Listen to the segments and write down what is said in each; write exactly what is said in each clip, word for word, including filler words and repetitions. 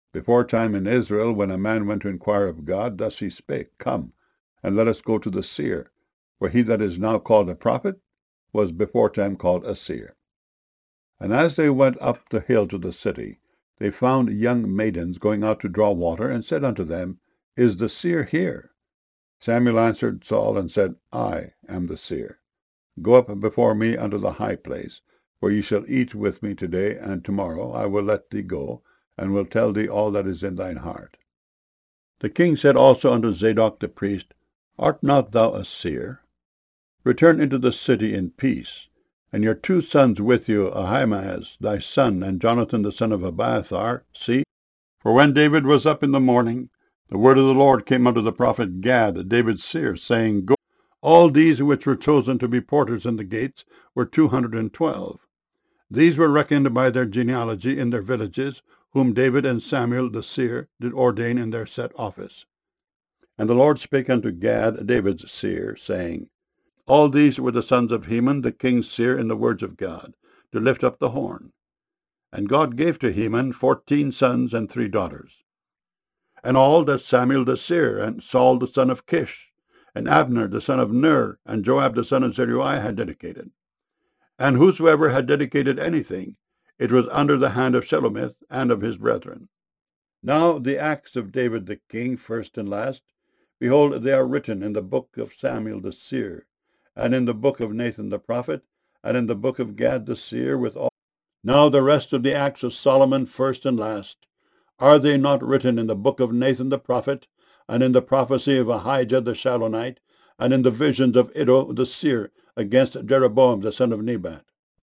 Beforetime in Israel, when a man went to inquire of God, thus he spake, Come, and let us go to the seer, for he that is now called a prophet was beforetime called a seer. And as they went up the hill to the city, they found young maidens going out to draw water, and said unto them, Is the seer here? Samuel answered Saul, and said, I am the seer. Go up before me unto the high place, where ye shall eat with me today, and tomorrow I will let thee go, and will tell thee all that is in thine heart. The king said also unto Zadok the priest, Art not thou a seer? Return into the city in peace, and your two sons with you, Ahimaaz thy son, and Jonathan the son of Abiathar, see. For when David was up in the morning, the word of the Lord came unto the prophet Gad, David's seer, saying, Go. All these which were chosen to be porters in the gates were two hundred and twelve. These were reckoned by their genealogy in their villages, whom David and Samuel the seer did ordain in their set office. And the Lord spake unto Gad, David's seer, saying, All these were the sons of Heman, the king's seer, in the words of God, to lift up the horn. And God gave to Heman fourteen sons and three daughters. And all that Samuel the seer, and Saul the son of Kish, and Abner the son of Ner, and Joab the son of Zeruiah had dedicated. And whosoever had dedicated anything, it was under the hand of Shelomith and of his brethren. Now the acts of David the king, first and last, behold, they are written in the book of Samuel the seer, and in the book of Nathan the prophet, and in the book of Gad the seer, with all. Now the rest of the acts of Solomon, first and last, are they not written in the book of Nathan the prophet, and in the prophecy of Ahijah the Shilonite, and in the visions of Iddo the seer against Jeroboam the son of Nebat?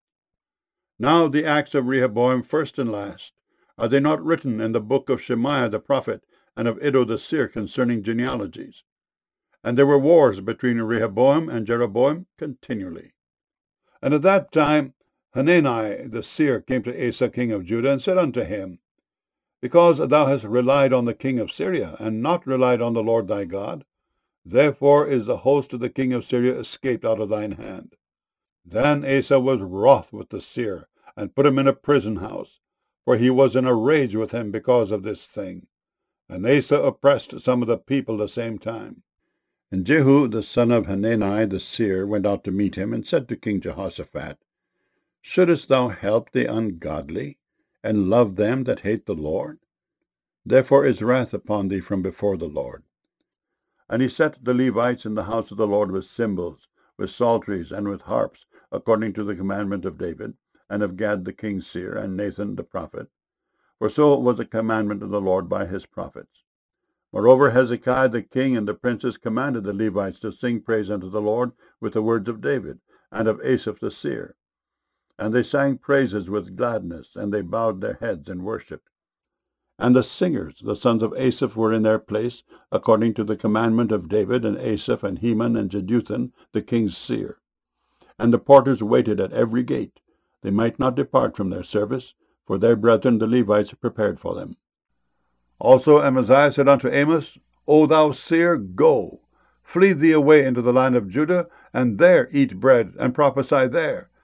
Now the acts of Rehoboam, first and last, are they not written in the book of Shemaiah the prophet, and of Iddo the seer concerning genealogies? And there were wars between Rehoboam and Jeroboam continually. And at that time Hanani the seer came to Asa king of Judah, and said unto him, Because thou hast relied on the king of Syria, and not relied on the Lord thy God, therefore is the host of the king of Syria escaped out of thine hand. Then Asa was wroth with the seer, and put him in a prison house, for he was in a rage with him because of this thing. And Asa oppressed some of the people the same time. And Jehu the son of Hanani the seer went out to meet him, and said to King Jehoshaphat, Shouldest thou help the ungodly, and love them that hate the Lord? Therefore is wrath upon thee from before the Lord. And he set the Levites in the house of the Lord with cymbals, with psalteries, and with harps, according to the commandment of David, and of Gad the king's seer, and Nathan the prophet. For so was the commandment of the Lord by his prophets. Moreover, Hezekiah the king and the princes commanded the Levites to sing praise unto the Lord with the words of David, and of Asaph the seer. And they sang praises with gladness, and they bowed their heads and worshipped. And the singers, the sons of Asaph, were in their place, according to the commandment of David, and Asaph, and Heman, and Jeduthun, the king's seer. And the porters waited at every gate. They might not depart from their service, for their brethren the Levites prepared for them. Also Amaziah said unto Amos, O thou seer, go, flee thee away into the land of Judah, and there eat bread, and prophesy there,